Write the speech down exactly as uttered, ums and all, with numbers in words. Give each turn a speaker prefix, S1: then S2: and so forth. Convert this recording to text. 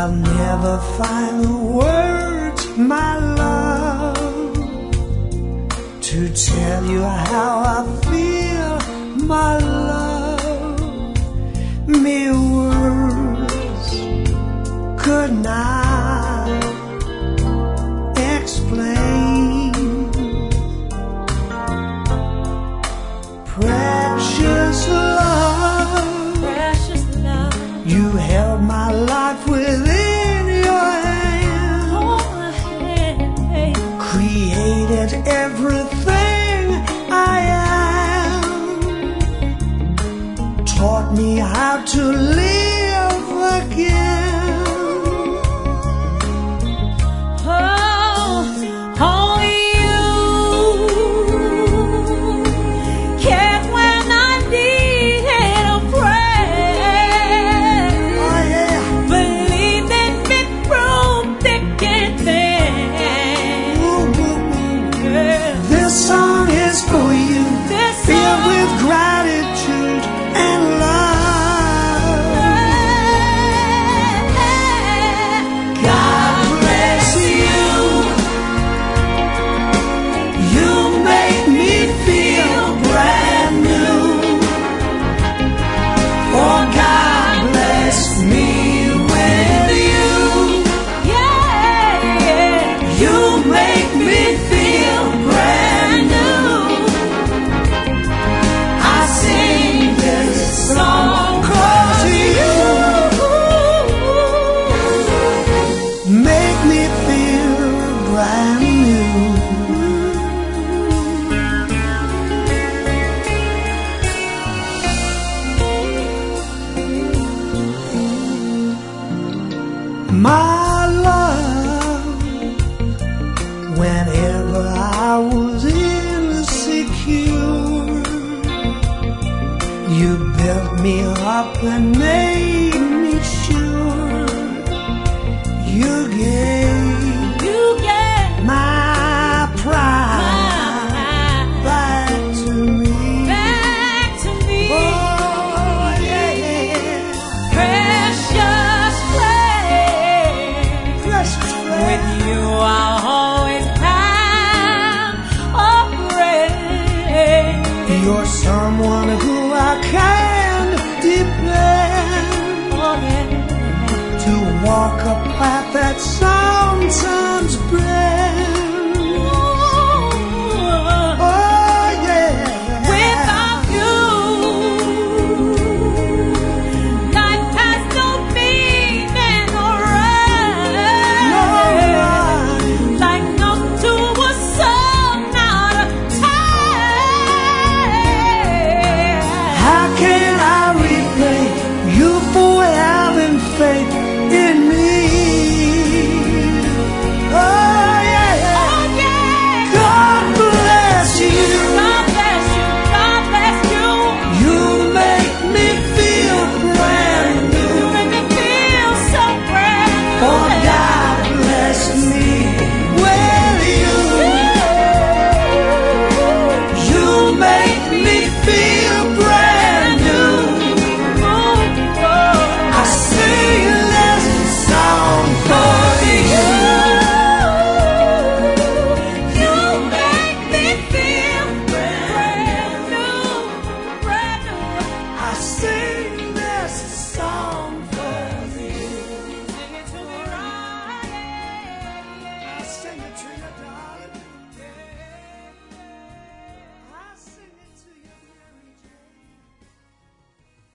S1: I'll never find the words, my love, to tell you how I feel, my love. Mere words could not explain. Precious love,
S2: precious love,
S1: you held my life within your hand,
S2: oh, my hand.
S1: created everything I am, taught me how to live again.
S2: Oh, only you cared when I needed a friend.
S1: Oh yeah,
S2: Believed in me through thick and thin.
S1: ooh, ooh, ooh.
S2: Yeah.
S1: This song is for you,
S2: This
S1: filled
S2: song-
S1: with gratitude and love. God bless you. You make me feel brand new. For God blessed me with you.
S2: Yeah, yeah.
S1: You make me feel brand new. I sing this song 'cause you make me feel brand new. My love, whenever I was insecure, you built me up and made me sure. You gave
S2: You gave
S1: my pride
S2: my
S1: back to me.
S2: back to me.
S1: Oh yeah,
S2: Precious flame.
S1: precious
S2: With
S1: friend.
S2: you I'll always have a friend.
S1: You're someone who I can depend
S2: Oh, yeah.
S1: to walk a path that sometimes bends.
S2: Ooh.
S1: Oh yeah,
S2: Without you, life has no meaning or
S1: no
S2: rhyme.
S1: rhyme.
S2: Like no to a song out of time.
S1: How can I repay you for having faith in me? Oh yeah,
S2: Oh, yeah.
S1: God bless you.
S2: God bless you. God bless you.
S1: You make me feel brand
S2: You
S1: new.
S2: make me feel so brand new.
S1: For God bless me with you. You make me feel brand new. I sing this song for you.
S2: You make me feel brand new, brand new.
S1: I sing this song for you.
S2: Sing it to me right.
S1: I sing